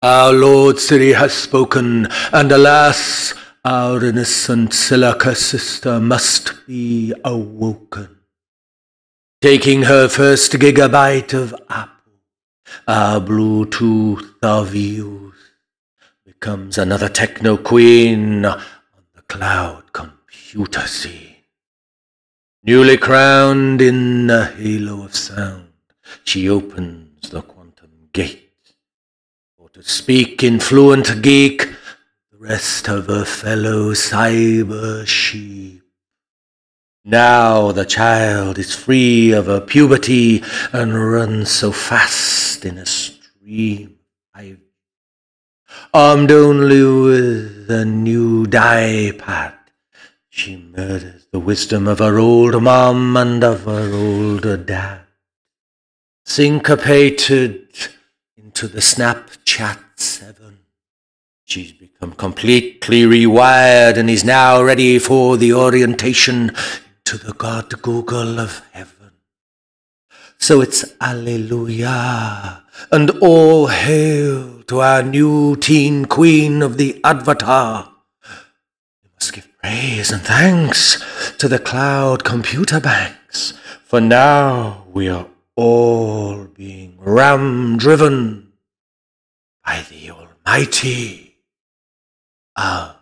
Our Lord City has spoken, and alas, our innocent Silica sister must be awoken. Taking her first gigabyte of Apple, our Bluetooth of youth becomes another techno queen on the cloud computer scene. Newly crowned in a halo of sound, she opens the quantum gate. Or to speak in fluent geek, the rest of her fellow cyber sheep. Now the child is free of her puberty and runs so fast in a stream of armed only with a new dye pad, she murders the wisdom of her old mom and of her older dad. Syncopated into the Snapchat 7, she's become completely rewired and is now ready for the orientation to the God Google of heaven. So it's Alleluia and all hail to our new teen queen of the Avatar. We must give praise and thanks to the cloud computer banks, for now we are all being ram-driven by the Almighty. Amen.